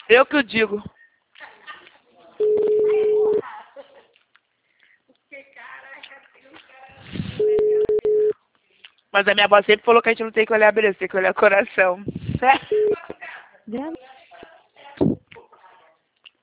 Eu que o digo. Mas a minha avó sempre falou que a gente não tem que olhar a beleza, tem que olhar o coração.